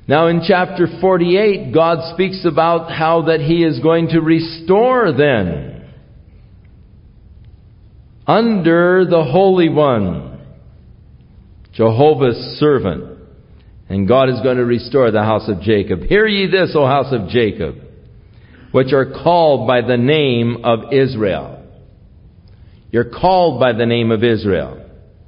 Now in chapter 48, God speaks about how that He is going to restore then under the Holy One, Jehovah's servant. And God is going to restore the house of Jacob. Hear ye this, O house of Jacob, which are called by the name of Israel. You're called by the name of Israel.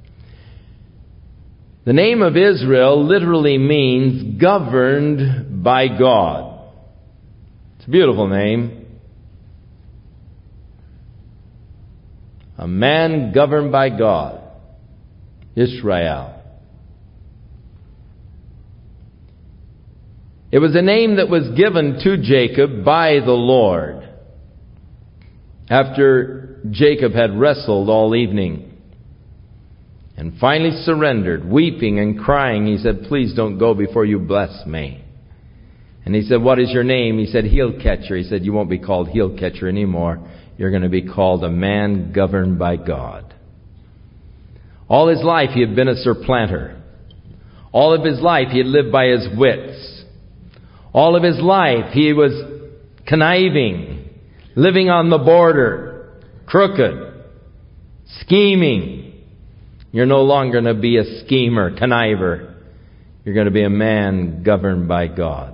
The name of Israel literally means governed by God. It's a beautiful name. A man governed by God. Israel. It was a name that was given to Jacob by the Lord after Jacob had wrestled all evening and finally surrendered, weeping and crying. He said, please don't go before you bless me. And he said, what is your name? He said, Heel Catcher. He said, you won't be called Heel Catcher anymore. You're going to be called a man governed by God. All his life he had been a supplanter. All of his life he had lived by his wits. All of his life he was conniving, living on the border, crooked, scheming. You're no longer going to be a schemer, conniver. You're going to be a man governed by God.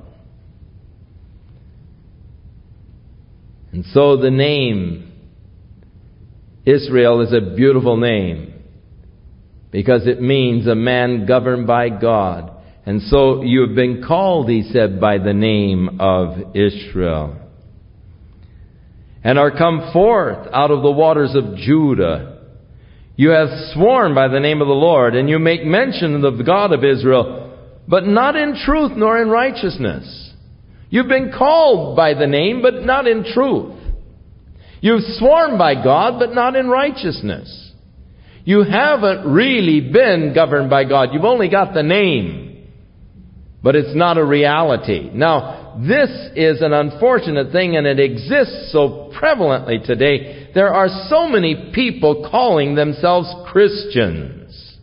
And so the name Israel is a beautiful name because it means a man governed by God. And so you have been called, he said, by the name of Israel, and are come forth out of the waters of Judah. You have sworn by the name of the Lord, and you make mention of the God of Israel, but not in truth nor in righteousness. You've been called by the name, but not in truth. You've sworn by God, but not in righteousness. You haven't really been governed by God. You've only got the name, but it's not a reality. Now, this is an unfortunate thing, and it exists so prevalently today. There are so many people calling themselves Christians.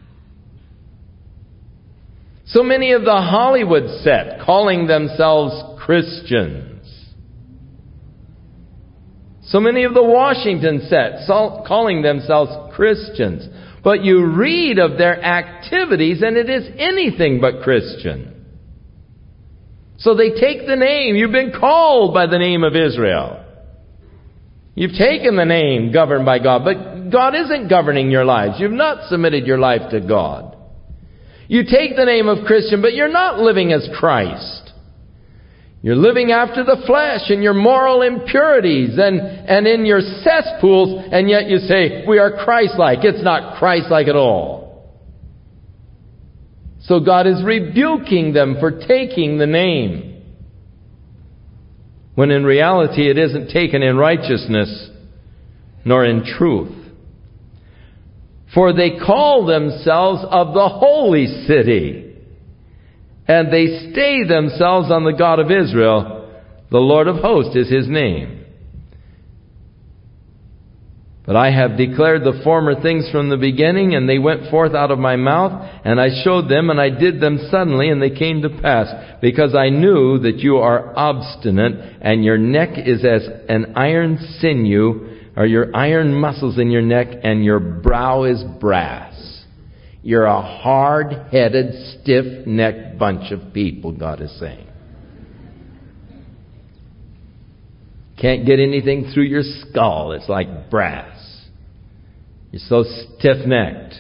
So many of the Hollywood set calling themselves Christians. So many of the Washington set calling themselves Christians. But you read of their activities and it is anything but Christian. So they take the name. You've been called by the name of Israel. You've taken the name governed by God, but God isn't governing your lives. You've not submitted your life to God. You take the name of Christian, but you're not living as Christ. You're living after the flesh and your moral impurities and in your cesspools, and yet you say, we are Christ-like. It's not Christ-like at all. So God is rebuking them for taking the name, when in reality it isn't taken in righteousness nor in truth. For they call themselves of the holy city, and they stay themselves on the God of Israel. The Lord of hosts is his name. But I have declared the former things from the beginning, and they went forth out of my mouth, and I showed them, and I did them suddenly, and they came to pass, because I knew that you are obstinate, and your neck is as an iron sinew, or your iron muscles in your neck, and your brow is brass. You're a hard-headed, stiff-necked bunch of people, God is saying. Can't get anything through your skull. It's like brass. You're so stiff-necked.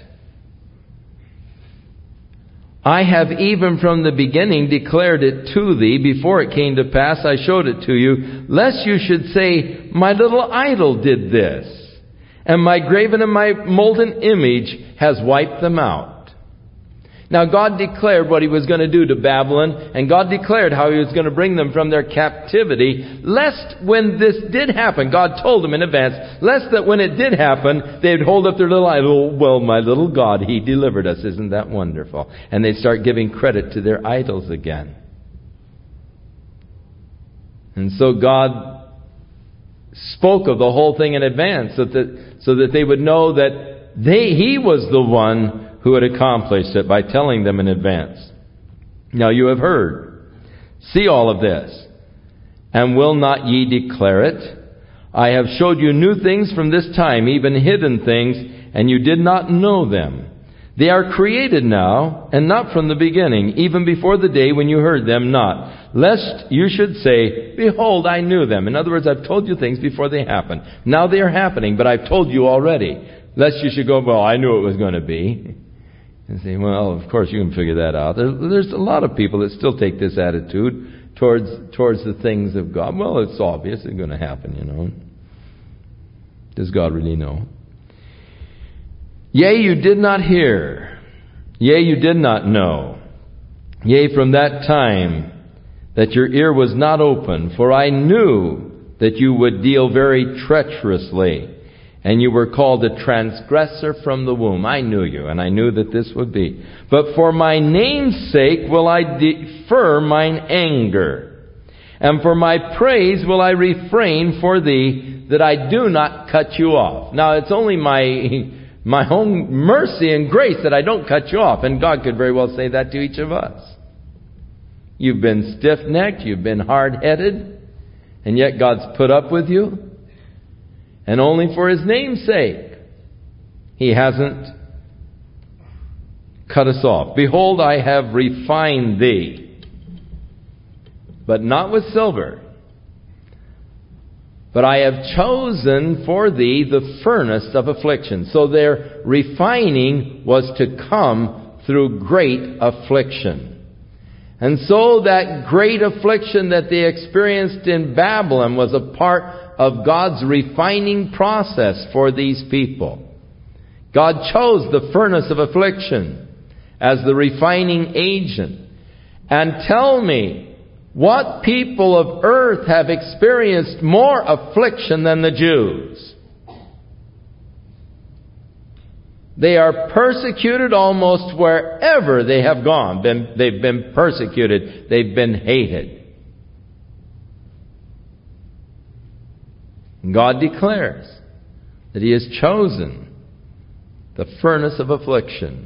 I have even from the beginning declared it to thee. Before it came to pass, I showed it to you, lest you should say, my little idol did this, and my graven and my molten image has wiped them out. Now God declared what he was going to do to Babylon, and God declared how he was going to bring them from their captivity, lest when this did happen, God told them in advance, lest that when it did happen, they'd hold up their little idol. Well, my little God, he delivered us. Isn't that wonderful? And they'd start giving credit to their idols again. And so God spoke of the whole thing in advance so that they would know that he was the one who had accomplished it by telling them in advance. Now you have heard. See all of this. And will not ye declare it? I have showed you new things from this time, even hidden things, and you did not know them. They are created now, and not from the beginning, even before the day when you heard them not. Lest you should say, behold, I knew them. In other words, I've told you things before they happen. Now they are happening, but I've told you already. Lest you should go, well, I knew it was going to be. And say, well, of course you can figure that out. There's a lot of people that still take this attitude towards the things of God. Well, it's obvious it's going to happen, you know. Does God really know? Yea, you did not hear. Yea, you did not know. Yea, from that time that your ear was not open, for I knew that you would deal very treacherously, and you were called a transgressor from the womb. I knew you, and I knew that this would be. But for my name's sake will I defer mine anger, and for my praise will I refrain for thee, that I do not cut you off. Now, it's only my own mercy and grace that I don't cut you off. And God could very well say that to each of us. You've been stiff-necked, you've been hard-headed, and yet God's put up with you. And only for His name's sake, He hasn't cut us off. Behold, I have refined thee, but not with silver. But I have chosen for thee the furnace of affliction. So their refining was to come through great affliction. And so that great affliction that they experienced in Babylon was a part of God's refining process for these people. God chose the furnace of affliction as the refining agent. And tell me, what people of earth have experienced more affliction than the Jews? They are persecuted almost wherever they have gone. They've been persecuted. They've been hated. God declares that He has chosen the furnace of affliction.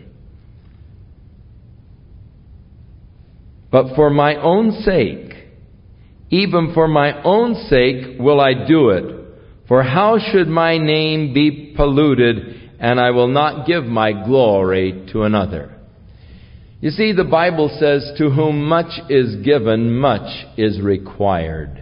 But for my own sake, even for my own sake will I do it. For how should my name be polluted, and I will not give my glory to another? You see, the Bible says, to whom much is given, much is required.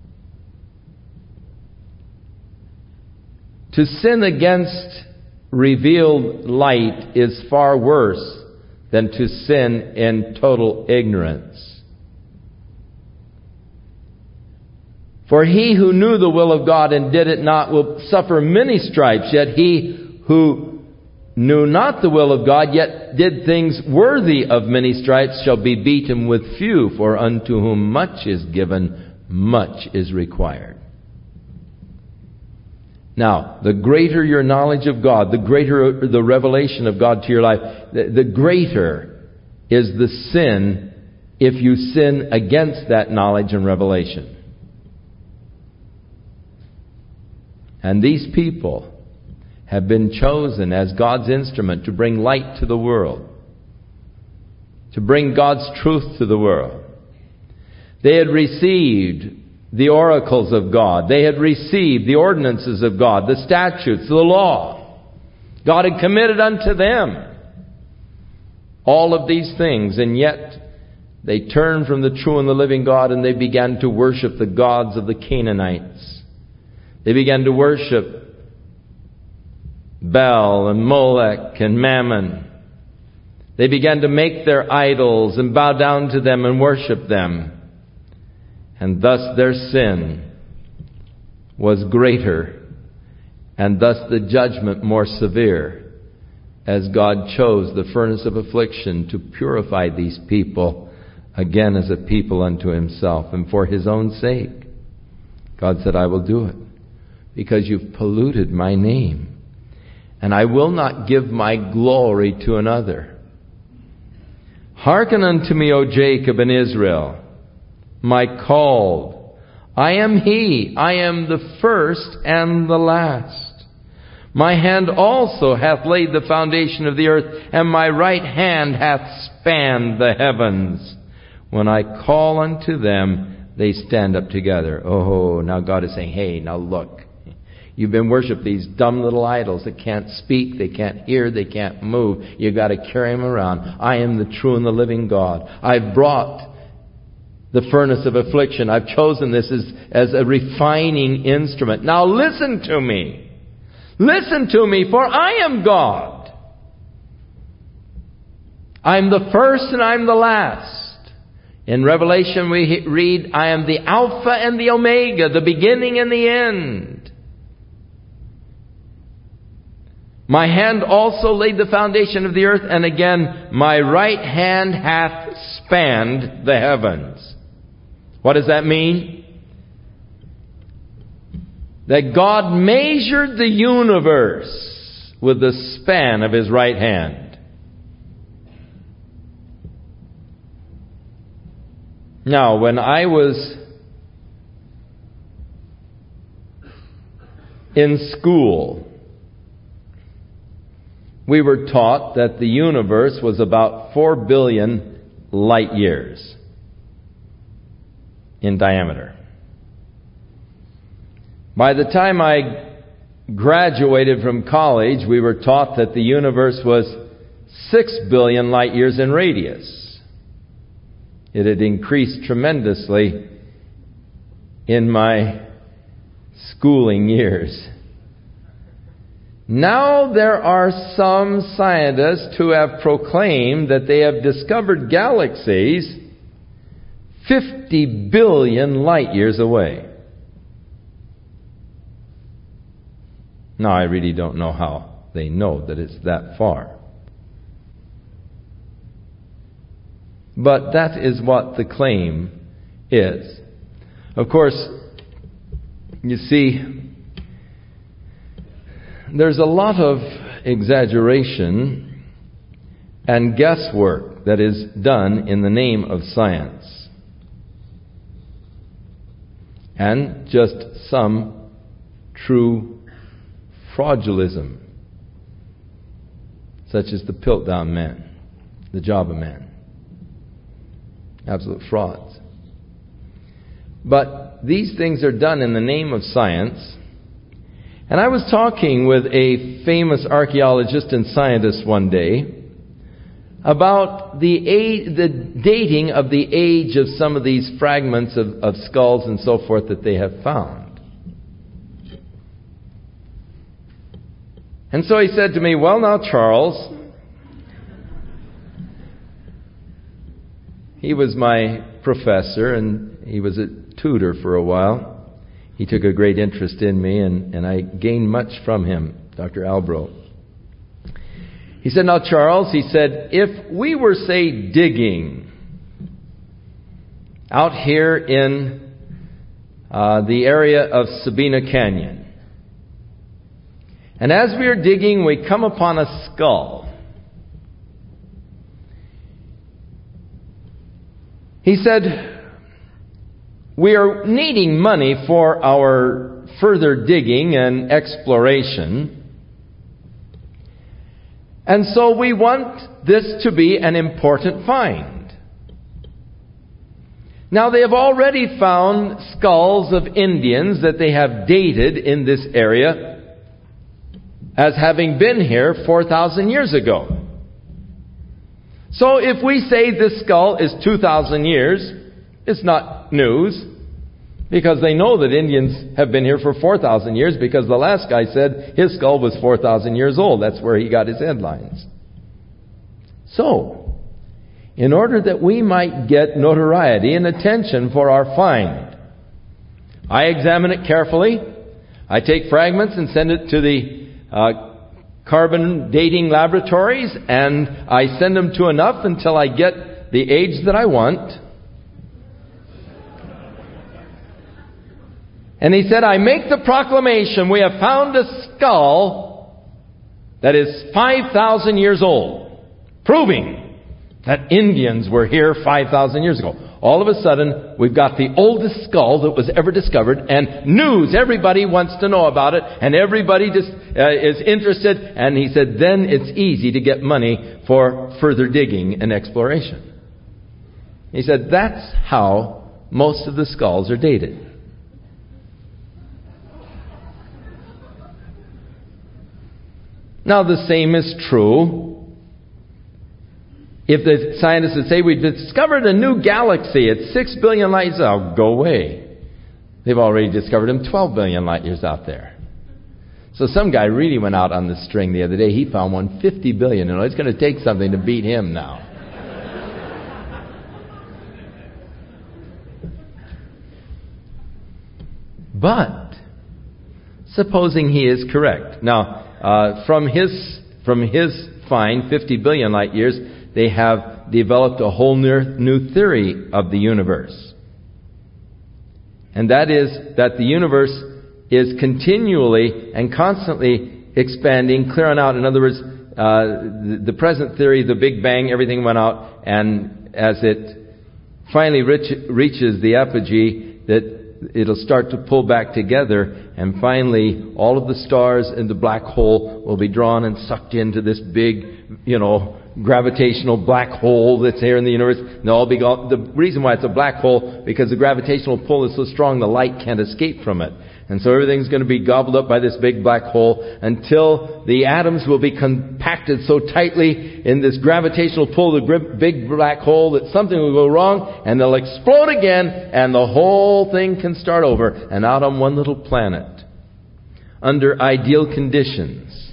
To sin against revealed light is far worse than to sin in total ignorance. For he who knew the will of God and did it not will suffer many stripes, yet he who knew not the will of God, yet did things worthy of many stripes, shall be beaten with few, for unto whom much is given, much is required. Now, the greater your knowledge of God, the greater the revelation of God to your life, the greater is the sin if you sin against that knowledge and revelation. And these people have been chosen as God's instrument to bring light to the world, to bring God's truth to the world. They had received the oracles of God. They had received the ordinances of God, the statutes, the law. God had committed unto them all of these things, and yet they turned from the true and the living God, and they began to worship the gods of the Canaanites. They began to worship Baal and Molech and Mammon. They began to make their idols and bow down to them and worship them. And thus their sin was greater, and thus the judgment more severe, as God chose the furnace of affliction to purify these people again as a people unto Himself. And for His own sake, God said, I will do it, because you've polluted my name, and I will not give my glory to another. Hearken unto me, O Jacob and Israel, my called. I am He. I am the first and the last. My hand also hath laid the foundation of the earth, and my right hand hath spanned the heavens. When I call unto them, they stand up together. Oh, now God is saying, hey, now look. You've been worshiping these dumb little idols that can't speak, they can't hear, they can't move. You've got to carry them around. I am the true and the living God. I've brought the furnace of affliction. I've chosen this as a refining instrument. Now listen to me. Listen to me, for I am God. I'm the first and I'm the last. In Revelation we read, I am the Alpha and the Omega, the beginning and the end. My hand also laid the foundation of the earth, and again my right hand hath spanned the heavens. What does that mean? That God measured the universe with the span of His right hand. Now, when I was in school, we were taught that the universe was about 4 billion light years in diameter. By the time I graduated from college, we were taught that the universe was 6 billion light years in radius. It had increased tremendously in my schooling years. Now there are some scientists who have proclaimed that they have discovered galaxies 50 billion light years away. Now I really don't know how they know that it's that far. But that is what the claim is. Of course, you see, there's a lot of exaggeration and guesswork that is done in the name of science. And just some true fraudulism, such as the Piltdown man, the Java man. Absolute frauds. But these things are done in the name of science. And I was talking with a famous archaeologist and scientist one day about the dating of the age of some of these fragments of skulls and so forth that they have found. And so he said to me, well now, Charles, he was my professor and he was a tutor for a while. He took a great interest in me, and I gained much from him, Dr. Albro. He said, now Charles, he said, if we were, say, digging out here in the area of Sabina Canyon, and as we are digging, we come upon a skull. He said, we are needing money for our further digging and exploration. And so we want this to be an important find. Now they have already found skulls of Indians that they have dated in this area as having been here 4,000 years ago. So if we say this skull is 2,000 years, it's not news, because they know that Indians have been here for 4,000 years, because the last guy said his skull was 4,000 years old. That's where he got his headlines. So, in order that we might get notoriety and attention for our find, I examine it carefully. I take fragments and send it to the carbon dating laboratories, and I send them to enough until I get the age that I want. And he said, I make the proclamation, we have found a skull that is 5,000 years old, proving that Indians were here 5,000 years ago. All of a sudden, we've got the oldest skull that was ever discovered, and news, everybody wants to know about it, and everybody just is interested. And he said, then it's easy to get money for further digging and exploration. He said, that's how most of the skulls are dated. Now the same is true if the scientists would say, we've discovered a new galaxy at 6 billion light years. Oh, go away. They've already discovered them 12 billion light years out there. So some guy really went out on the string the other day. He found one 50 billion. You know, it's going to take something to beat him now. But supposing he is correct. Now, from his find, 50 billion light years, they have developed a whole new theory of the universe. And that is that the universe is continually and constantly expanding, clearing out. In other words, the present theory, the Big Bang, everything went out, and as it finally reaches the apogee, that it'll start to pull back together, and finally all of the stars in the black hole will be drawn and sucked into this big, gravitational black hole that's here in the universe. And they'll all be gone. The reason why it's a black hole, because the gravitational pull is so strong the light can't escape from it. And so everything's going to be gobbled up by this big black hole until the atoms will be compacted so tightly in this gravitational pull of the big black hole that something will go wrong and they'll explode again and the whole thing can start over. And out on one little planet, under ideal conditions,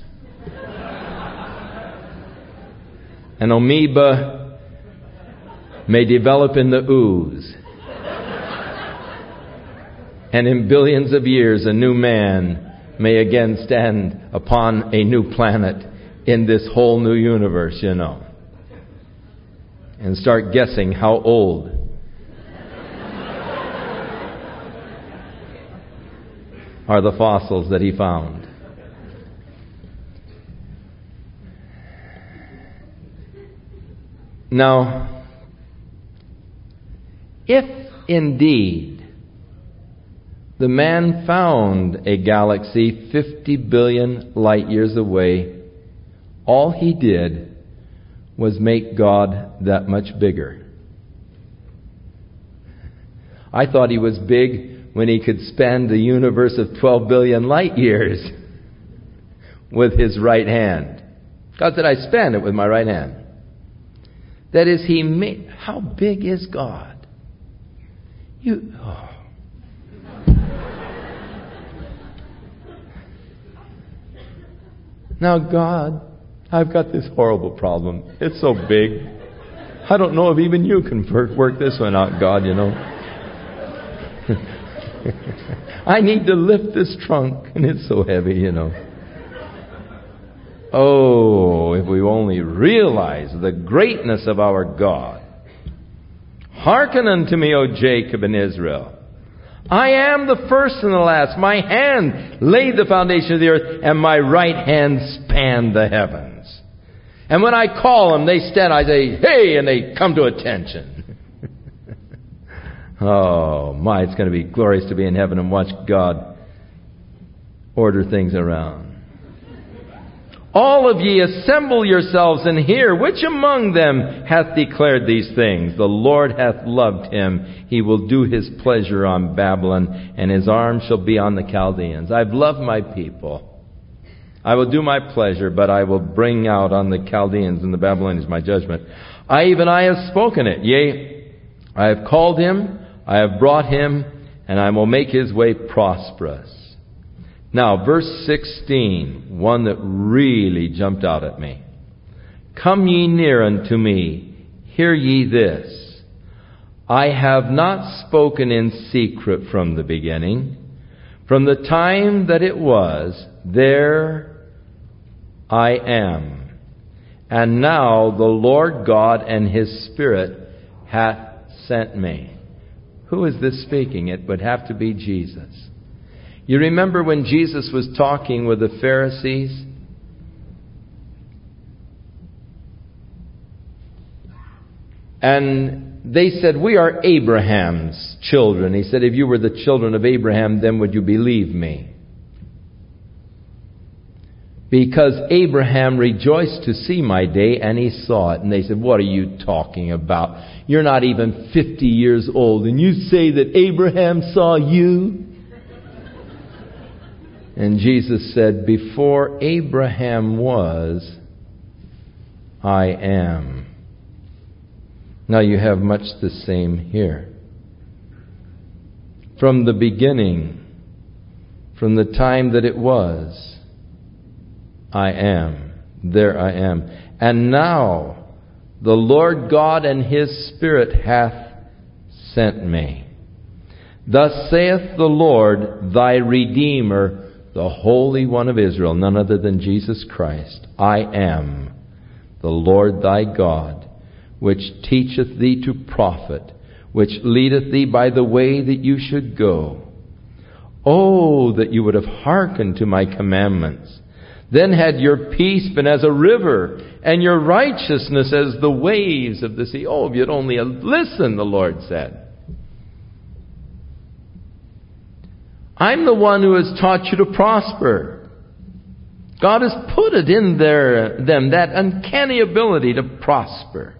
an amoeba may develop in the ooze. And in billions of years, a new man may again stand upon a new planet in this whole new universe, and start guessing how old are the fossils that he found. Now, if indeed the man found a galaxy 50 billion light years away, all he did was make God that much bigger. I thought he was big when he could span the universe of 12 billion light years with his right hand. God said, I span it with my right hand. That is, how big is God? Now, God, I've got this horrible problem. It's so big. I don't know if even you can work this one out, God, I need to lift this trunk, and it's so heavy, Oh, if we only realize the greatness of our God. Hearken unto me, O Jacob and Israel. I am the first and the last. My hand laid the foundation of the earth, and my right hand spanned the heavens. And when I call them, they stand. I say, hey, and they come to attention. Oh, my, it's going to be glorious to be in heaven and watch God order things around. All of ye assemble yourselves and hear, which among them hath declared these things? The Lord hath loved him. He will do his pleasure on Babylon, and his arm shall be on the Chaldeans. I've loved my people. I will do my pleasure, but I will bring out on the Chaldeans and the Babylonians my judgment. I have spoken it. Yea, I have called him, I have brought him, and I will make his way prosperous. Now, verse 16, one that really jumped out at me. Come ye near unto me, hear ye this. I have not spoken in secret from the beginning. From the time that it was, there I am. And now the Lord God and his Spirit hath sent me. Who is this speaking? It would have to be Jesus. You remember when Jesus was talking with the Pharisees? And they said, we are Abraham's children. He said, if you were the children of Abraham, then would you believe me? because Abraham rejoiced to see my day, and he saw it. And they said, what are you talking about? You're not even 50 years old, and you say that Abraham saw you? And Jesus said, before Abraham was, I am. Now you have much the same here. From the beginning, from the time that it was, I am. There I am. And now the Lord God and His Spirit hath sent me. Thus saith the Lord, thy Redeemer, the Holy One of Israel, none other than Jesus Christ. I am the Lord thy God, which teacheth thee to profit, which leadeth thee by the way that you should go. Oh, that you would have hearkened to my commandments. Then had your peace been as a river, and your righteousness as the waves of the sea. Oh, if you'd only listen, the Lord said. I'm the one who has taught you to prosper. God has put it in them, that uncanny ability to prosper.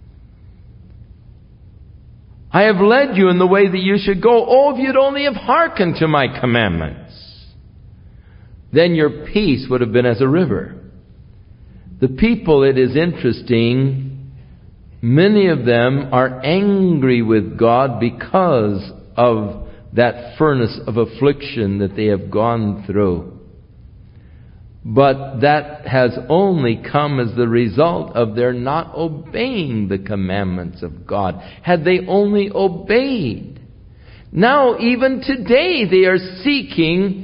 I have led you in the way that you should go. Oh, if you'd only have hearkened to my commandments. Then your peace would have been as a river. The people, it is interesting, many of them are angry with God because of that furnace of affliction that they have gone through. But that has only come as the result of their not obeying the commandments of God. Had they only obeyed. Now, even today, they are seeking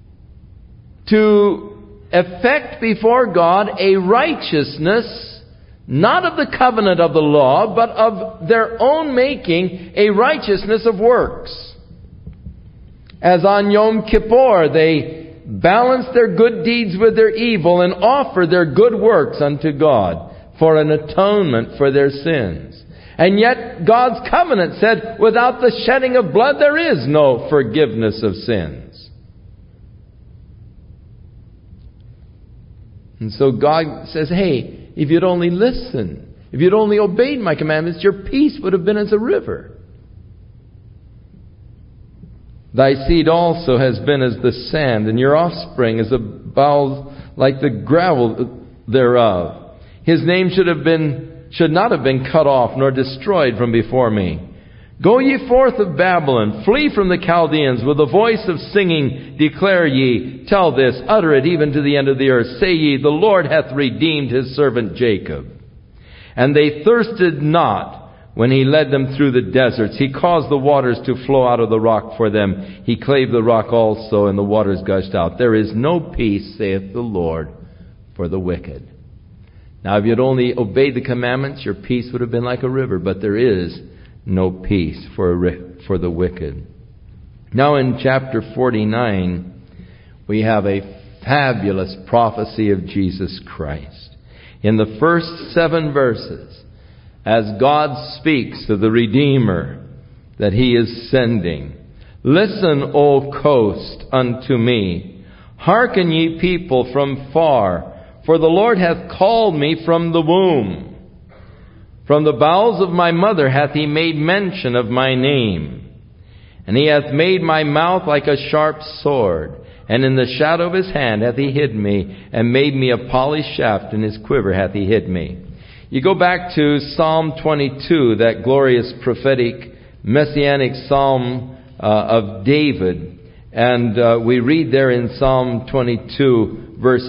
to effect before God a righteousness, not of the covenant of the law, but of their own making, a righteousness of works. As on Yom Kippur, they balance their good deeds with their evil and offer their good works unto God for an atonement for their sins. And yet God's covenant said, without the shedding of blood there is no forgiveness of sins. And so God says, hey, if you'd only listen, if you'd only obeyed my commandments, your peace would have been as a river. Thy seed also has been as the sand, and your offspring as a bowels like the gravel thereof. His name should not have been cut off, nor destroyed from before me. Go ye forth of Babylon, flee from the Chaldeans, with a voice of singing declare ye, tell this, utter it even to the end of the earth. Say ye, the Lord hath redeemed his servant Jacob. And they thirsted not when he led them through the deserts. He caused the waters to flow out of the rock for them. He clave the rock also, and the waters gushed out. There is no peace, saith the Lord, for the wicked. Now, if you'd only obeyed the commandments, your peace would have been like a river, but there is no peace for the wicked. Now in chapter 49, we have a fabulous prophecy of Jesus Christ. In the first 7 verses, as God speaks to the Redeemer that He is sending, listen, O coast, unto me. Hearken, ye people from far, for the Lord hath called me from the womb. From the bowels of my mother hath He made mention of my name. And He hath made my mouth like a sharp sword. And in the shadow of His hand hath He hid me, and made me a polished shaft. In His quiver hath He hid me. You go back to Psalm 22, that glorious prophetic messianic psalm of David. And we read there in Psalm 22, verse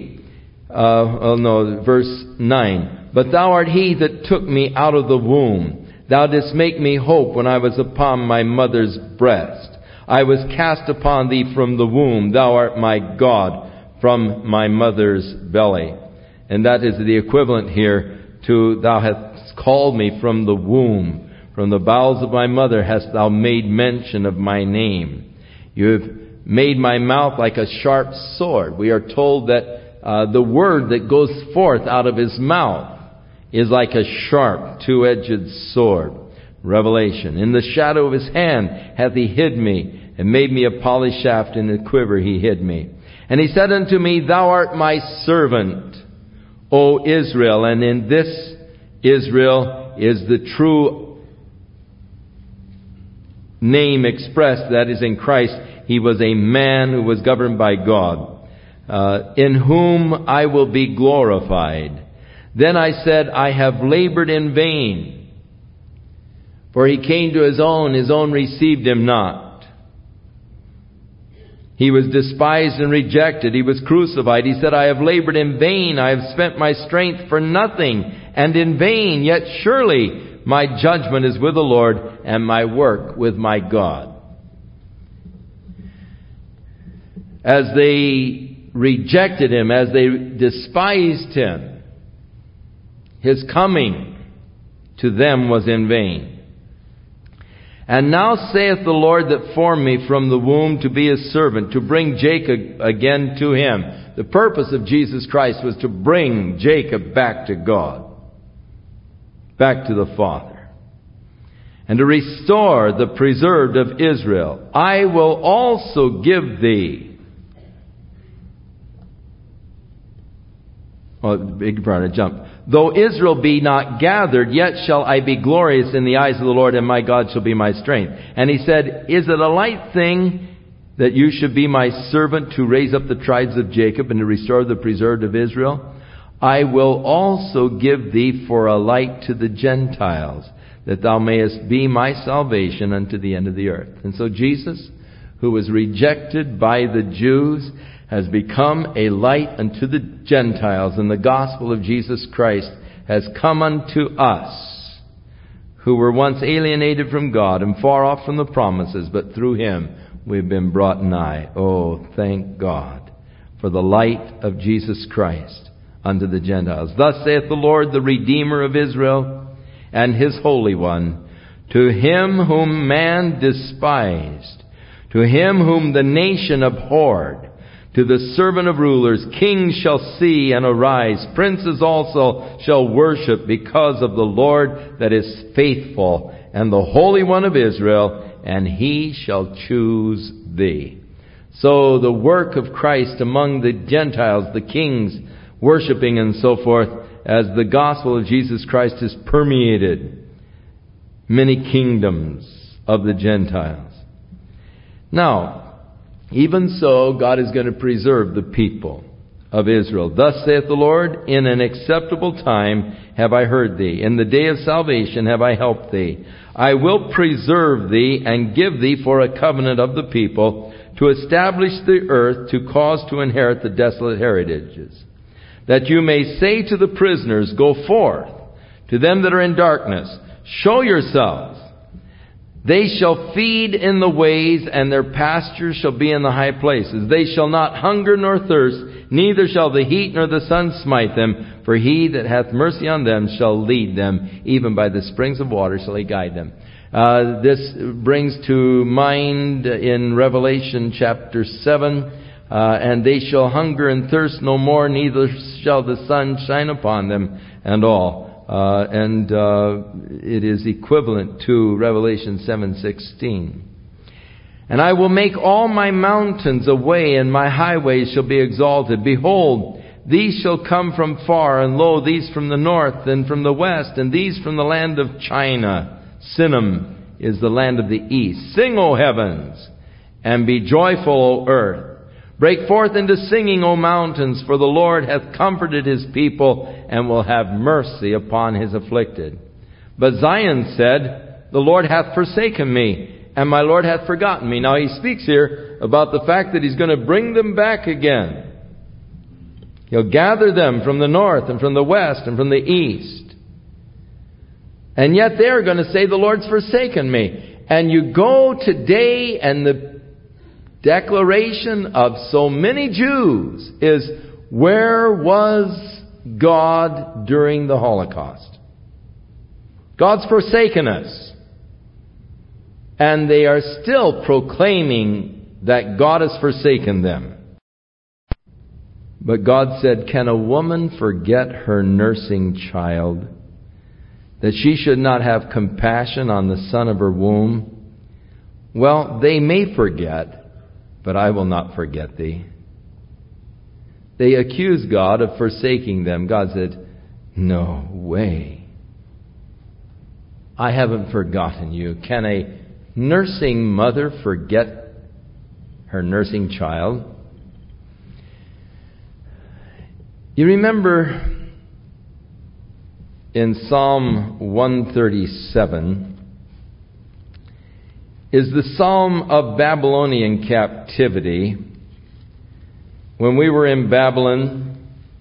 9. But thou art He that took me out of the womb. Thou didst make me hope when I was upon my mother's breast. I was cast upon thee from the womb. Thou art my God from my mother's belly. And that is the equivalent here to thou hast called me from the womb. From the bowels of my mother hast thou made mention of my name. You have made my mouth like a sharp sword. We are told that the word that goes forth out of His mouth is like a sharp, two-edged sword. Revelation. In the shadow of His hand hath He hid me, and made me a polished shaft. In the quiver He hid me. And he said unto me, Thou art my servant, O Israel. And in this Israel is the true name expressed, that is in Christ. He was a man who was governed by God, in whom I will be glorified. Then I said, I have labored in vain. For he came to his own received him not. He was despised and rejected. He was crucified. He said, I have labored in vain. I have spent my strength for nothing and in vain. Yet surely my judgment is with the Lord and my work with my God. As they rejected him, as they despised him, his coming to them was in vain. And now saith the Lord that formed me from the womb to be his servant, to bring Jacob again to him. The purpose of Jesus Christ was to bring Jacob back to God, back to the Father, and to restore the preserved of Israel. I will also give thee. Oh, big part, I jumped. Though Israel be not gathered, yet shall I be glorious in the eyes of the Lord, and my God shall be my strength. And he said, Is it a light thing that you should be my servant to raise up the tribes of Jacob and to restore the preserved of Israel? I will also give thee for a light to the Gentiles, that thou mayest be my salvation unto the end of the earth. And so Jesus, who was rejected by the Jews, has become a light unto the Gentiles, and the gospel of Jesus Christ has come unto us, who were once alienated from God and far off from the promises, but through him we've been brought nigh. Oh, thank God for the light of Jesus Christ unto the Gentiles. Thus saith the Lord, the Redeemer of Israel, and his Holy One, to him whom man despised, to him whom the nation abhorred, to the servant of rulers, kings shall see and arise. Princes also shall worship because of the Lord that is faithful and the Holy One of Israel, and he shall choose thee. So the work of Christ among the Gentiles, the kings worshiping and so forth, as the gospel of Jesus Christ has permeated many kingdoms of the Gentiles. Now, even so, God is going to preserve the people of Israel. Thus saith the Lord, in an acceptable time have I heard thee. In the day of salvation have I helped thee. I will preserve thee and give thee for a covenant of the people, to establish the earth, to cause to inherit the desolate heritages. That you may say to the prisoners, Go forth. To them that are in darkness, show yourselves. They shall feed in the ways, and their pastures shall be in the high places. They shall not hunger nor thirst, neither shall the heat nor the sun smite them. For he that hath mercy on them shall lead them, even by the springs of water shall he guide them. This brings to mind in Revelation chapter 7, and they shall hunger and thirst no more, neither shall the sun shine upon them, and all. It is equivalent to Revelation 7:16. And I will make all my mountains a way, and my highways shall be exalted. Behold, these shall come from far, and lo, these from the north and from the west, and these from the land of China. Sinim is the land of the east. Sing, O heavens, and be joyful, O earth. Break forth into singing, O mountains, for the Lord hath comforted his people, and will have mercy upon his afflicted. But Zion said, The Lord hath forsaken me, and my Lord hath forgotten me. Now he speaks here about the fact that he's going to bring them back again. He'll gather them from the north and from the west and from the east. And yet they're going to say, The Lord's forsaken me. And you go today, and the declaration of so many Jews is, where was God during the Holocaust? God's forsaken us. And they are still proclaiming that God has forsaken them. But God said, Can a woman forget her nursing child, that she should not have compassion on the son of her womb? Well, they may forget, but I will not forget thee. They accused God of forsaking them. God said, "No way. I haven't forgotten you." Can a nursing mother forget her nursing child? You remember in Psalm 137 is the Psalm of Babylonian captivity. When we were in Babylon,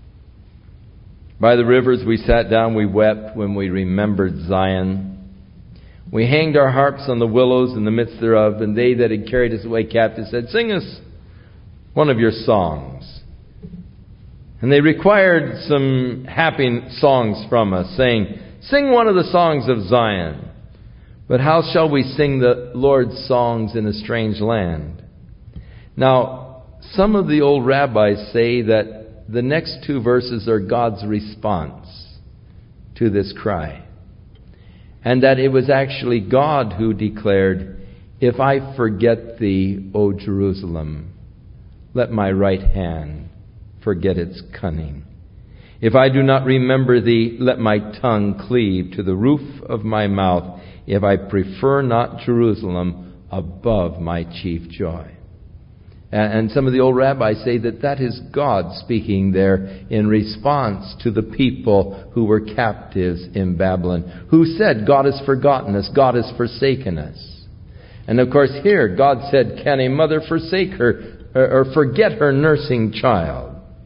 by the rivers we sat down, we wept when we remembered Zion. We hanged our harps on the willows in the midst thereof, and they that had carried us away captive said, "Sing us one of your songs." And they required some happy songs from us, saying, "Sing one of the songs of Zion." But how shall we sing the Lord's songs in a strange land? Now, some of the old rabbis say that the next two verses are God's response to this cry. And that it was actually God who declared, "If I forget thee, O Jerusalem, let my right hand forget its cunning. If I do not remember thee, let my tongue cleave to the roof of my mouth, if I prefer not Jerusalem above my chief joy." And some of the old rabbis say that that is God speaking there in response to the people who were captives in Babylon, who said, "God has forgotten us, God has forsaken us." And of course here, God said, can a mother forsake her or forget her nursing child?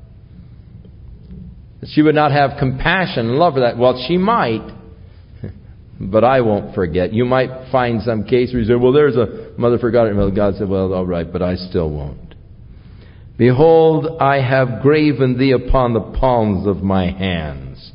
She would not have compassion and love for that. Well, she might, but I won't forget. You might find some case where you say, "Well, there's a mother forgot it." Well, God said, "Well, all right, but I still won't. Behold, I have graven thee upon the palms of my hands."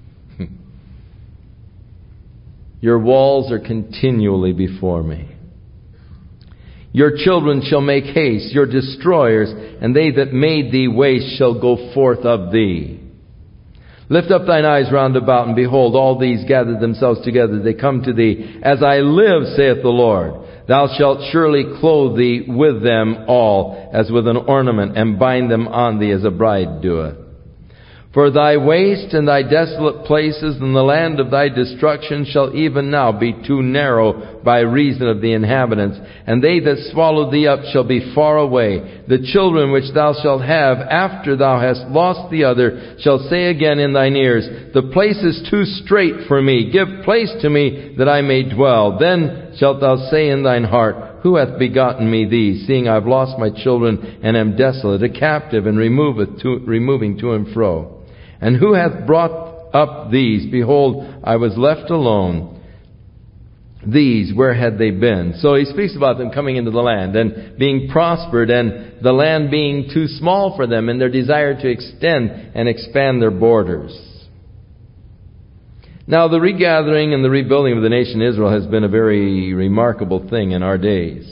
Your walls are continually before me. Your children shall make haste, your destroyers, and they that made thee waste shall go forth of thee. Lift up thine eyes round about, and behold, all these gather themselves together. They come to thee. As I live, saith the Lord, thou shalt surely clothe thee with them all, as with an ornament, and bind them on thee as a bride doeth. For thy waste and thy desolate places and the land of thy destruction shall even now be too narrow by reason of the inhabitants, and they that swallowed thee up shall be far away. The children which thou shalt have after thou hast lost the other shall say again in thine ears, "The place is too strait for me. Give place to me that I may dwell." Then shalt thou say in thine heart, "Who hath begotten me these, seeing I have lost my children and am desolate, a captive, and removing to and fro? And who hath brought up these? Behold, I was left alone. These, where had they been?" So he speaks about them coming into the land and being prospered, and the land being too small for them, and their desire to extend and expand their borders. Now, the regathering and the rebuilding of the nation Israel has been a very remarkable thing in our days.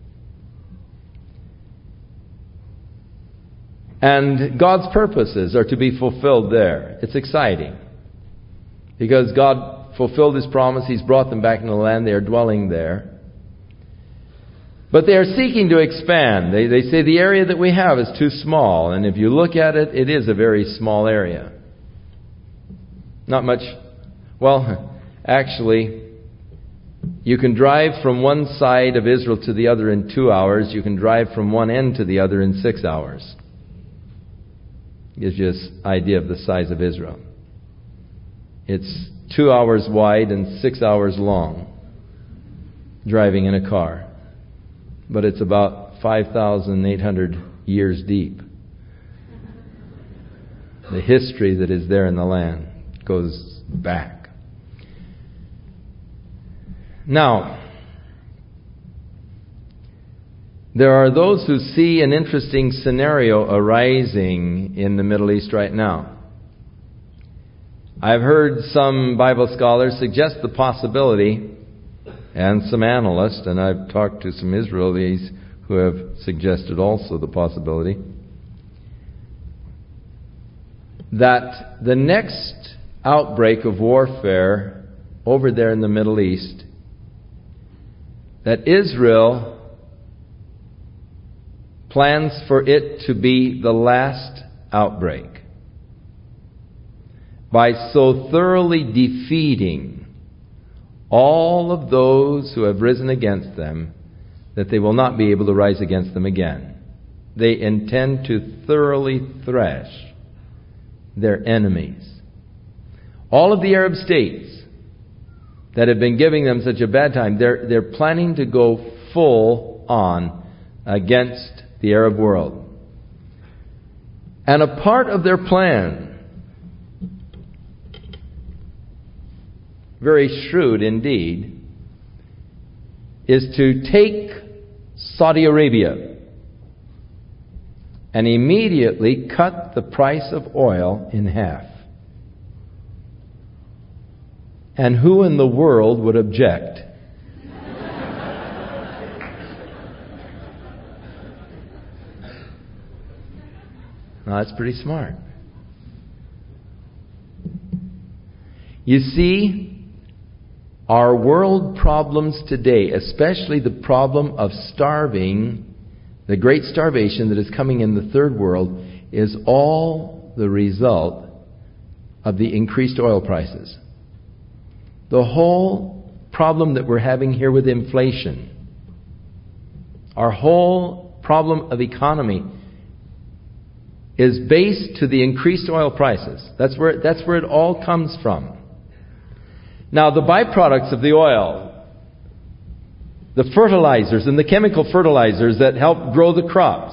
And God's purposes are to be fulfilled there. It's exciting. Because God fulfilled His promise. He's brought them back into the land. They are dwelling there. But they are seeking to expand. They say the area that we have is too small. And if you look at it, it is a very small area. Not much. Well, actually, you can drive from one side of Israel to the other in 2 hours. You can drive from one end to the other in 6 hours. Gives you an idea of the size of Israel. It's 2 hours wide and 6 hours long, driving in a car. But it's about 5,800 years deep. The history that is there in the land goes back. Now, there are those who see an interesting scenario arising in the Middle East right now. I've heard some Bible scholars suggest the possibility, and some analysts, and I've talked to some Israelis who have suggested also the possibility, that the next outbreak of warfare over there in the Middle East, that Israel plans for it to be the last outbreak. By so thoroughly defeating all of those who have risen against them that they will not be able to rise against them again. They intend to thoroughly thrash their enemies. All of the Arab states that have been giving them such a bad time, they're planning to go full on against the Arab world. And a part of their plan, very shrewd indeed, is to take Saudi Arabia and immediately cut the price of oil in half. And who in the world would object? Now, that's pretty smart. You see, our world problems today, especially the problem of starving, the great starvation that is coming in the third world, is all the result of the increased oil prices. The whole problem that we're having here with inflation, our whole problem of economy, is based to the increased oil prices. That's where it all comes from. Now, the byproducts of the oil, the fertilizers and the chemical fertilizers that help grow the crops,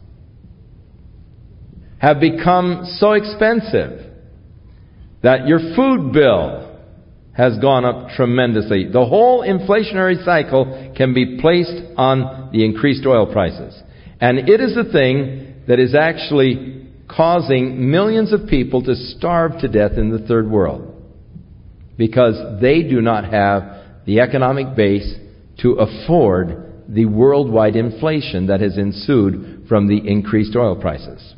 have become so expensive that your food bill has gone up tremendously. The whole inflationary cycle can be placed on the increased oil prices. And it is the thing that is actually causing millions of people to starve to death in the third world, because they do not have the economic base to afford the worldwide inflation that has ensued from the increased oil prices.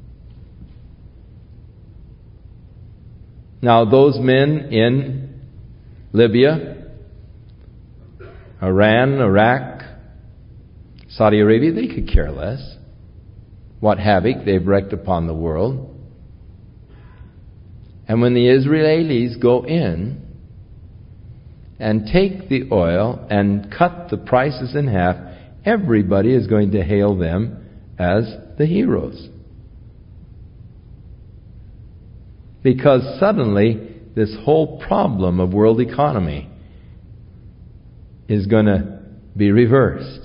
Now, those men in Libya, Iran, Iraq, Saudi Arabia, they could care less what havoc they've wreaked upon the world. And when the Israelis go in and take the oil and cut the prices in half, everybody is going to hail them as the heroes. Because suddenly this whole problem of world economy is going to be reversed.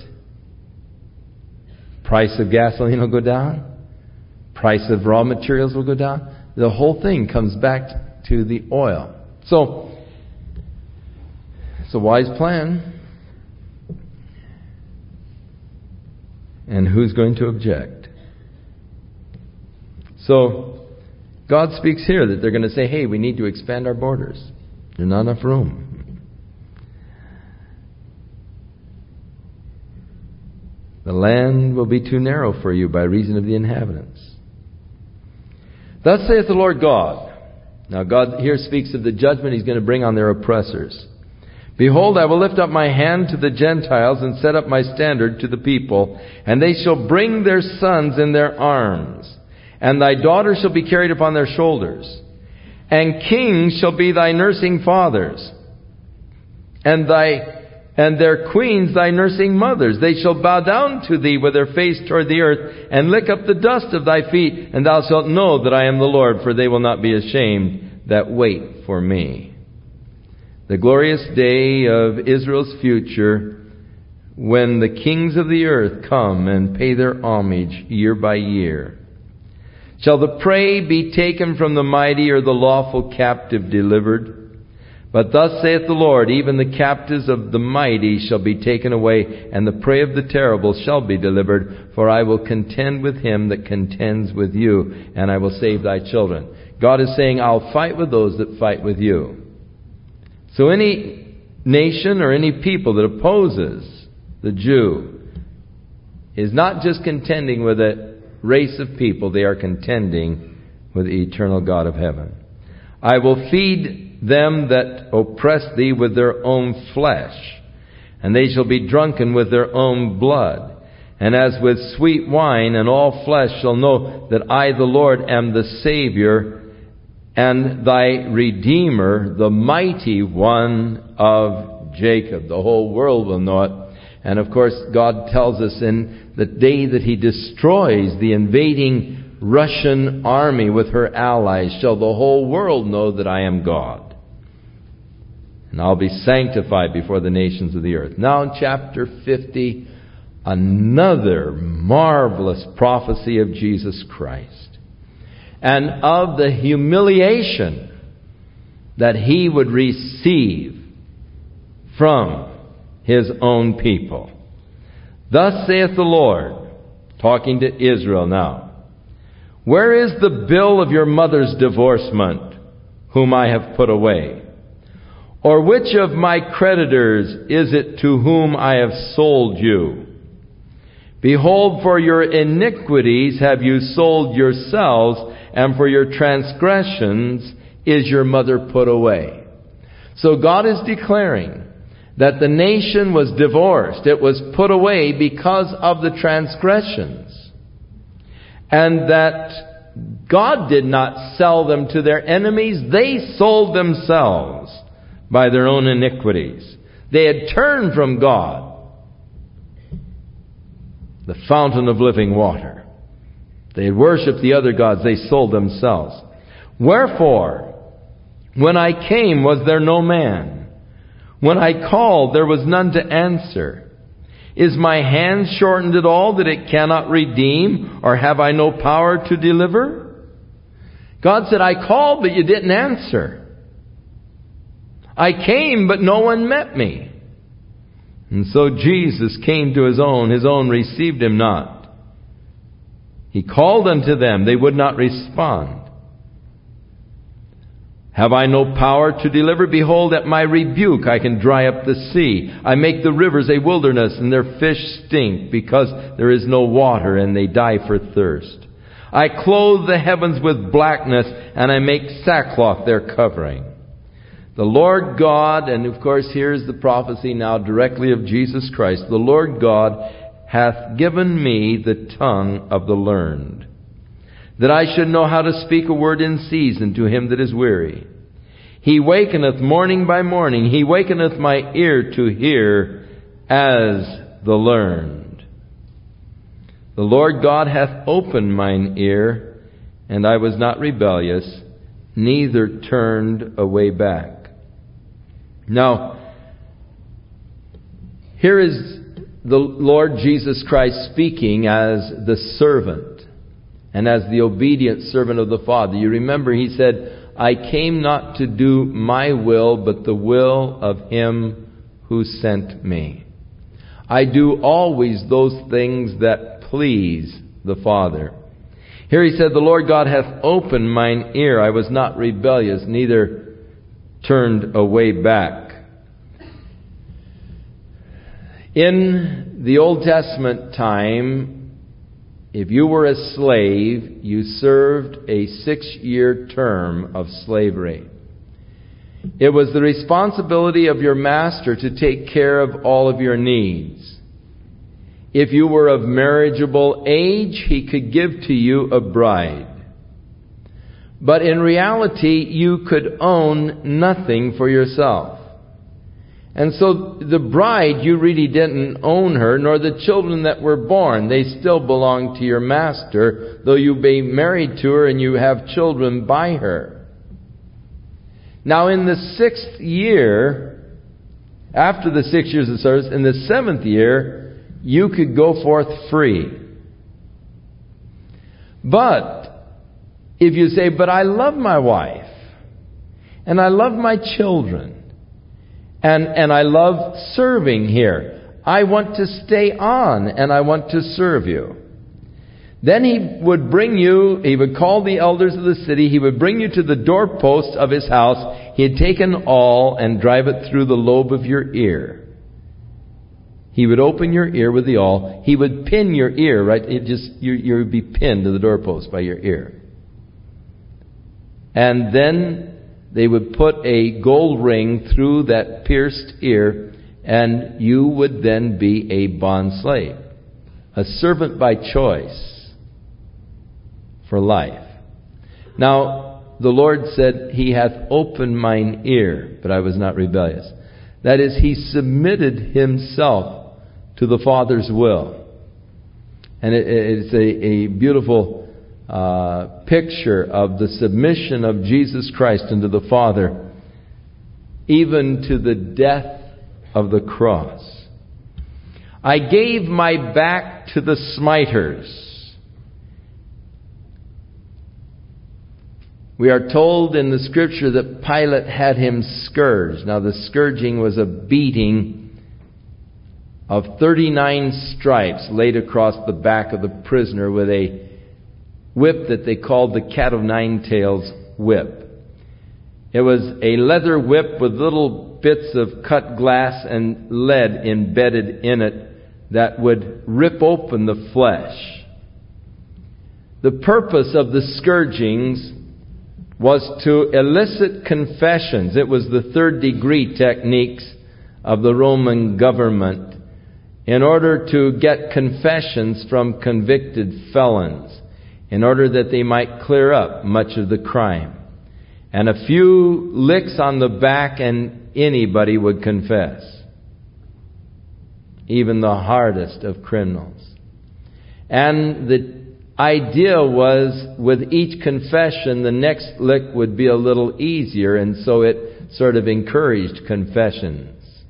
Price of gasoline will go down. Price of raw materials will go down. The whole thing comes back to the oil. So, it's a wise plan. And who's going to object? So, God speaks here that they're going to say, hey, we need to expand our borders. There's not enough room. The land will be too narrow for you by reason of the inhabitants. Thus saith the Lord God. Now God here speaks of the judgment He's going to bring on their oppressors. Behold, I will lift up my hand to the Gentiles and set up my standard to the people, and they shall bring their sons in their arms, and thy daughters shall be carried upon their shoulders, and kings shall be thy nursing fathers, and their queens thy nursing mothers. They shall bow down to thee with their face toward the earth, and lick up the dust of thy feet, and thou shalt know that I am the Lord, for they will not be ashamed that wait for me. The glorious day of Israel's future, when the kings of the earth come and pay their homage year by year. Shall the prey be taken from the mighty, or the lawful captive delivered? But thus saith the Lord, even the captives of the mighty shall be taken away, and the prey of the terrible shall be delivered. For I will contend with him that contends with you, and I will save thy children. God is saying, I'll fight with those that fight with you. So any nation or any people that opposes the Jew is not just contending with a race of people, they are contending with the eternal God of heaven. I will feed them that oppress thee with their own flesh, and they shall be drunken with their own blood. and as with sweet wine, and all flesh shall know that I, the Lord, am the Savior and thy Redeemer, the mighty one of Jacob. The whole world will know it. And of course, God tells us in the day that He destroys the invading Russian army with her allies, shall the whole world know that I am God. And I'll be sanctified before the nations of the earth. Now in chapter 50, another marvelous prophecy of Jesus Christ and of the humiliation that He would receive from His own people. Thus saith the Lord, talking to Israel now, where is the bill of your mother's divorcement, whom I have put away? Or which of my creditors is it to whom I have sold you? Behold, for your iniquities have you sold yourselves, and for your transgressions is your mother put away. So God is declaring that the nation was divorced. It was put away because of the transgressions. And that God did not sell them to their enemies. They sold themselves by their own iniquities. They had turned from God, the fountain of living water. They had worshipped the other gods. They sold themselves. Wherefore, when I came, was there no man? When I called, there was none to answer. Is my hand shortened at all that it cannot redeem, or have I no power to deliver? God said, I called, but you didn't answer. I came, but no one met me. And so Jesus came to His own received Him not. He called unto them, they would not respond. Have I no power to deliver? Behold, at my rebuke I can dry up the sea. I make the rivers a wilderness, and their fish stink, because there is no water, and they die for thirst. I clothe the heavens with blackness, and I make sackcloth their covering. The Lord God, and of course here's the prophecy now directly of Jesus Christ, the Lord God hath given me the tongue of the learned, that I should know how to speak a word in season to him that is weary. He wakeneth morning by morning. He wakeneth my ear to hear as the learned. The Lord God hath opened mine ear, and I was not rebellious, neither turned away back. Now, here is the Lord Jesus Christ speaking as the servant and as the obedient servant of the Father. You remember He said, I came not to do my will, but the will of Him who sent me. I do always those things that please the Father. Here He said, the Lord God hath opened mine ear. I was not rebellious, neither turned away back. In the Old Testament time, if you were a slave, you served a 6-year term of slavery. It was the responsibility of your master to take care of all of your needs. If you were of marriageable age, he could give to you a bride. But in reality, you could own nothing for yourself. And so the bride, you really didn't own her, nor the children that were born. They still belong to your master, though you be married to her and you have children by her. Now in the 6th year, after the 6 years of service, in the 7th year, you could go forth free. But if you say, but I love my wife, and I love my children, and I love serving here, I want to stay on, and I want to serve you. Then he would bring you, he would call the elders of the city, he would bring you to the doorpost of his house. He had taken awl and drive it through the lobe of your ear. He would open your ear with the awl. He would pin your ear, right? You would be pinned to the doorpost by your ear. And then they would put a gold ring through that pierced ear, and you would then be a bond slave. a servant by choice for life. Now, the Lord said, He hath opened mine ear, but I was not rebellious. That is, He submitted Himself to the Father's will. And it's a beautiful picture of the submission of Jesus Christ unto the Father, even to the death of the cross. I gave my back to the smiters. We are told in the Scripture that Pilate had Him scourged. Now, the scourging was a beating of 39 stripes laid across the back of the prisoner with a whip that they called the cat of nine tails whip. It was a leather whip with little bits of cut glass and lead embedded in it that would rip open the flesh. The purpose of the scourgings was to elicit confessions. It was the third degree techniques of the Roman government in order to get confessions from convicted felons, in order that they might clear up much of the crime. And a few licks on the back and anybody would confess. Even the hardest of criminals. And the idea was, with each confession, the next lick would be a little easier, and so it sort of encouraged confessions.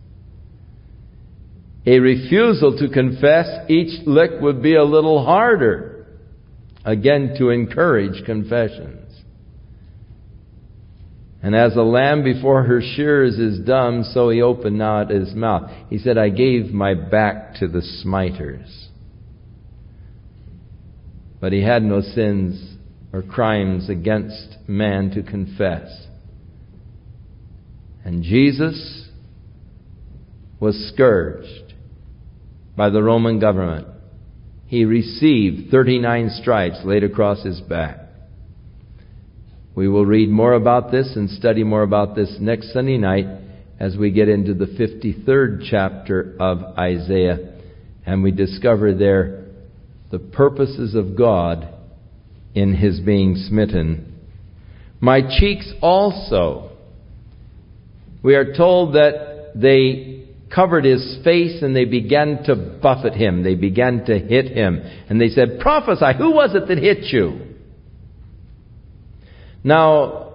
A refusal to confess, each lick would be a little harder, again to encourage confessions. And as a lamb before her shearers is dumb, so He opened not His mouth. He said, I gave my back to the smiters. But He had no sins or crimes against man to confess. And Jesus was scourged by the Roman government. He received 39 stripes laid across His back. We will read more about this and study more about this next Sunday night as we get into the 53rd chapter of Isaiah, and we discover there the purposes of God in His being smitten. My cheeks also. We are told that they covered His face and they began to buffet Him. They began to hit Him. And they said, prophesy, who was it that hit you? Now,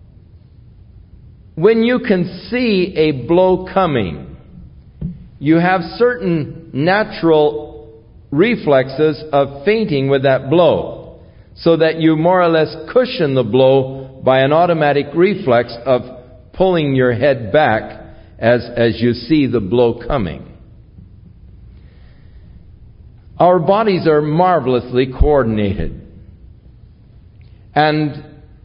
when you can see a blow coming, you have certain natural reflexes of fainting with that blow, so that you more or less cushion the blow by an automatic reflex of pulling your head back as you see the blow coming. Our bodies are marvelously coordinated. And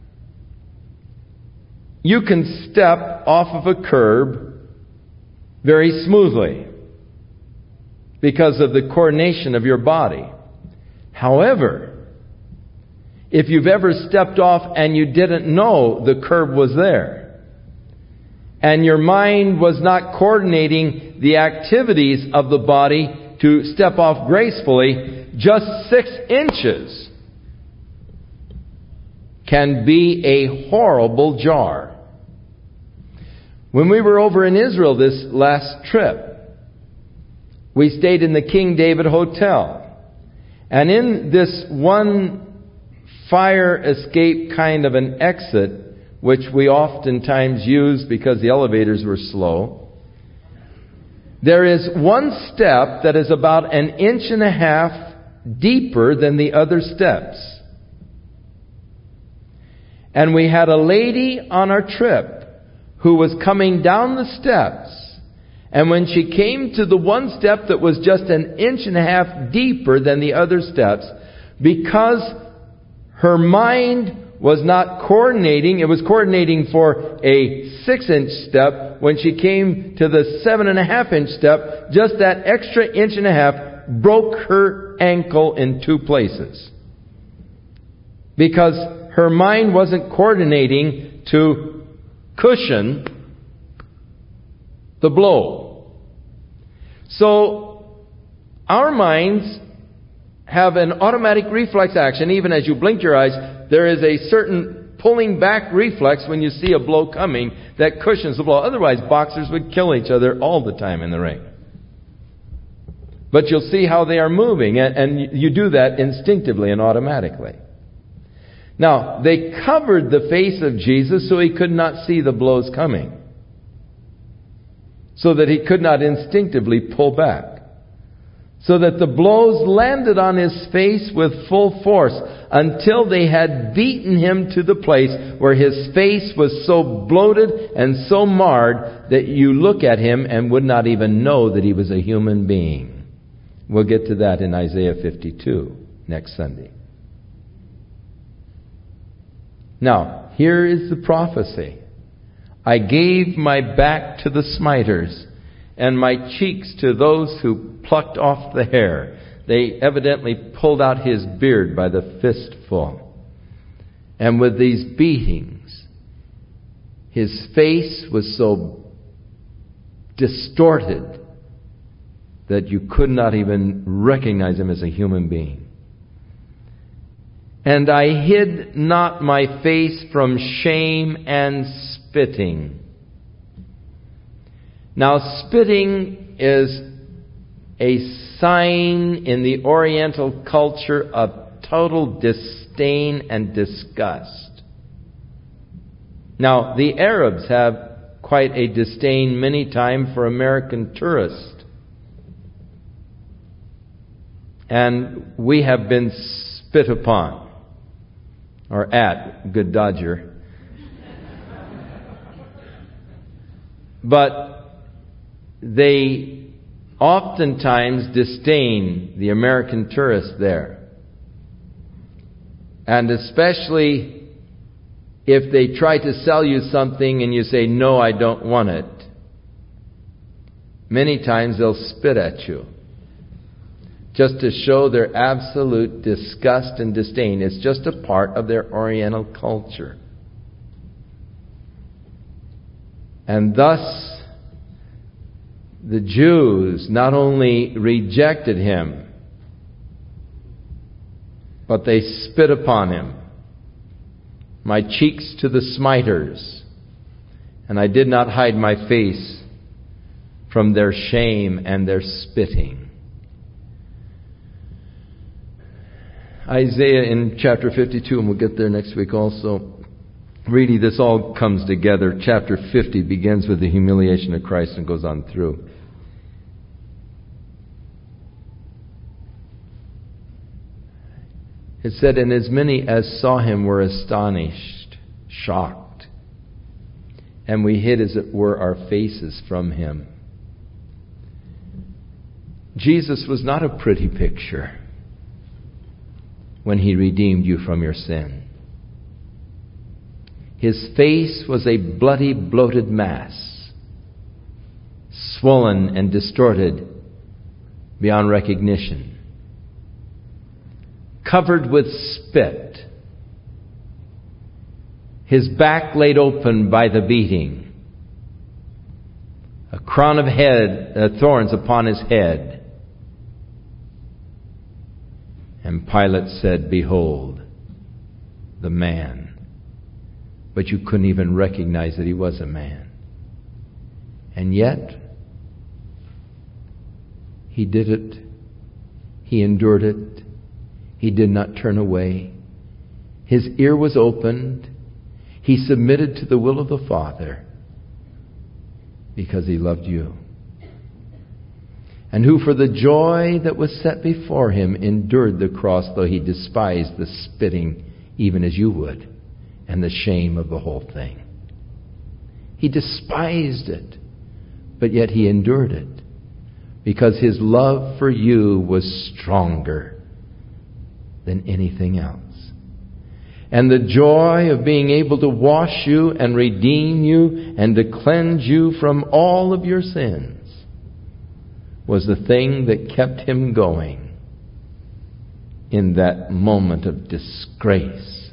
you can step off of a curb very smoothly because of the coordination of your body. However, if you've ever stepped off and you didn't know the curb was there, and your mind was not coordinating the activities of the body to step off gracefully, just 6 inches can be a horrible jar. When we were over in Israel this last trip, we stayed in the King David Hotel. And in this one fire escape kind of an exit, which we oftentimes use because the elevators were slow, there is one step that is about 1.5 inches deeper than the other steps. And we had a lady on our trip who was coming down the steps. And when she came to the one step that was just 1.5 inches deeper than the other steps, because her mind was not coordinating, it was coordinating for a 6-inch step. When she came to the 7.5-inch step, just that extra 1.5 inches broke her ankle in 2 places. Because her mind wasn't coordinating to cushion the blow. So our minds have an automatic reflex action. Even as you blink your eyes, there is a certain pulling back reflex when you see a blow coming that cushions the blow. Otherwise, boxers would kill each other all the time in the ring. But you'll see how they are moving, and you do that instinctively and automatically. Now, they covered the face of Jesus so he could not see the blows coming, so that he could not instinctively pull back, so that the blows landed on his face with full force until they had beaten him to the place where his face was so bloated and so marred that you look at him and would not even know that he was a human being. We'll get to that in Isaiah 52 next Sunday. Now, here is the prophecy. I gave my back to the smiters, and my cheeks to those who plucked off the hair. They evidently pulled out his beard by the fistful. And with these beatings, his face was so distorted that you could not even recognize him as a human being. And I hid not my face from shame and spitting. Now, spitting is a sign in the Oriental culture of total disdain and disgust. Now, the Arabs have quite a disdain many times for American tourists. And we have been spit upon. Or at, good Dodger. But they oftentimes disdain the American tourist there. And especially if they try to sell you something and you say, no, I don't want it. Many times they'll spit at you, just to show their absolute disgust and disdain. It's just a part of their Oriental culture. And thus, the Jews not only rejected him, but they spit upon him. My cheeks to the smiters, and I did not hide my face from their shame and their spitting. Isaiah in chapter 52, and we'll get there next week also. Really, this all comes together. Chapter 50 begins with the humiliation of Christ and goes on through. It said, and as many as saw him were astonished, shocked, and we hid, as it were, our faces from him. Jesus was not a pretty picture when he redeemed you from your sin. His face was a bloody, bloated mass, swollen and distorted beyond recognition, covered with spit, his back laid open by the beating, a crown of thorns upon his head. And Pilate said, behold, the man. But you couldn't even recognize that he was a man. And yet, he did it. He endured it. He did not turn away. His ear was opened. He submitted to the will of the Father because he loved you. And who for the joy that was set before him endured the cross, though he despised the spitting, even as you would, and the shame of the whole thing. He despised it, but yet he endured it, because his love for you was stronger than anything else. And the joy of being able to wash you and redeem you and to cleanse you from all of your sins was the thing that kept him going in that moment of disgrace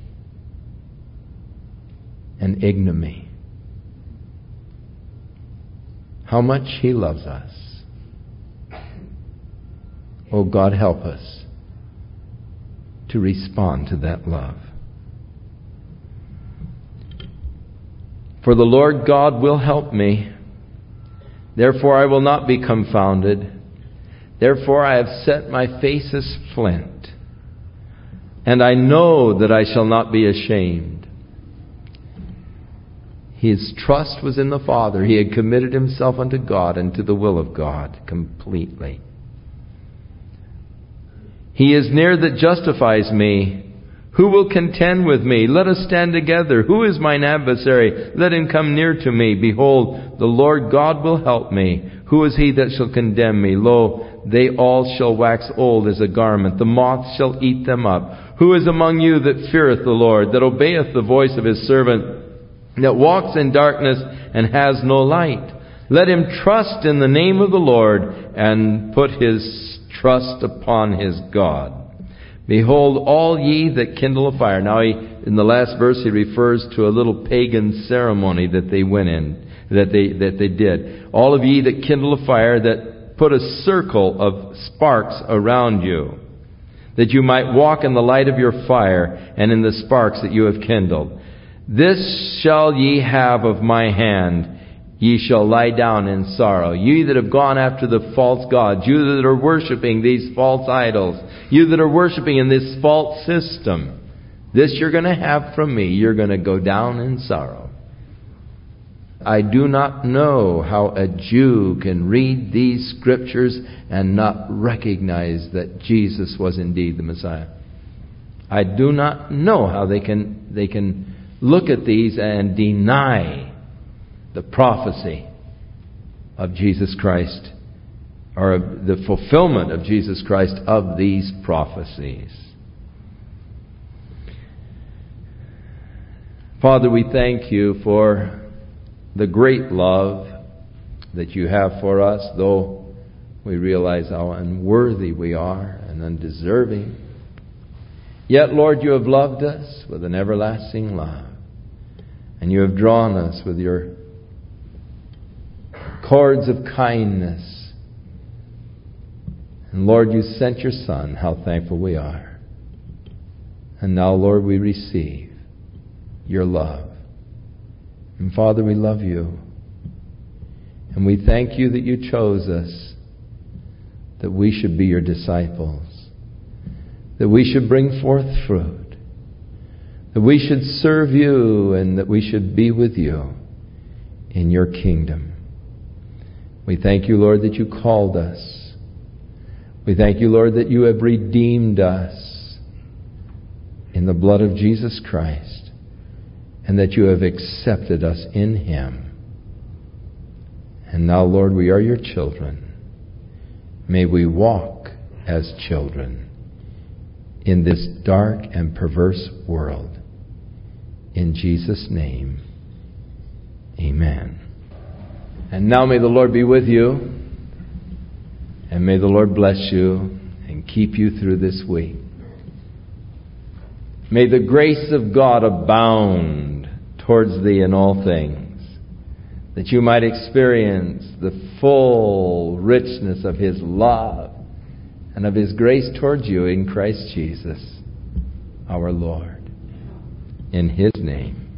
and ignominy. How much he loves us. Oh God, help us to respond to that love. For the Lord God will help me. Therefore I will not be confounded. Therefore I have set my face as flint, and I know that I shall not be ashamed. His trust was in the Father. He had committed himself unto God and to the will of God completely. He is near that justifies me. Who will contend with me? Let us stand together. Who is mine adversary? Let him come near to me. Behold, the Lord God will help me. Who is he that shall condemn me? Lo, they all shall wax old as a garment. The moth shall eat them up. Who is among you that feareth the Lord, that obeyeth the voice of his servant, that walks in darkness and has no light? Let him trust in the name of the Lord and put his trust upon his God. Behold, all ye that kindle a fire. Now, in the last verse, he refers to a little pagan ceremony that they went in, that they did. All of ye that kindle a fire, that put a circle of sparks around you, that you might walk in the light of your fire and in the sparks that you have kindled. This shall ye have of my hand. Ye shall lie down in sorrow. You that have gone after the false gods, you that are worshiping these false idols, you that are worshiping in this false system, this you're going to have from me. You're going to go down in sorrow. I do not know how a Jew can read these scriptures and not recognize that Jesus was indeed the Messiah. I do not know how they can look at these and deny the prophecy of Jesus Christ, or the fulfillment of Jesus Christ of these prophecies. Father, we thank you for the great love that you have for us, though we realize how unworthy we are and undeserving. Yet, Lord, you have loved us with an everlasting love, and you have drawn us with your cords of kindness. And Lord, you sent your Son. How thankful we are. And now, Lord, we receive your love. And Father, we love you. And we thank you that you chose us, that we should be your disciples, that we should bring forth fruit, that we should serve you, and that we should be with you in your kingdom. We thank you, Lord, that you called us. We thank you, Lord, that you have redeemed us in the blood of Jesus Christ, and that you have accepted us in him. And now, Lord, we are your children. May we walk as children in this dark and perverse world. In Jesus' name, amen. And now may the Lord be with you, and may the Lord bless you and keep you through this week. May the grace of God abound towards thee in all things, that you might experience the full richness of his love and of his grace towards you in Christ Jesus, our Lord. In his name.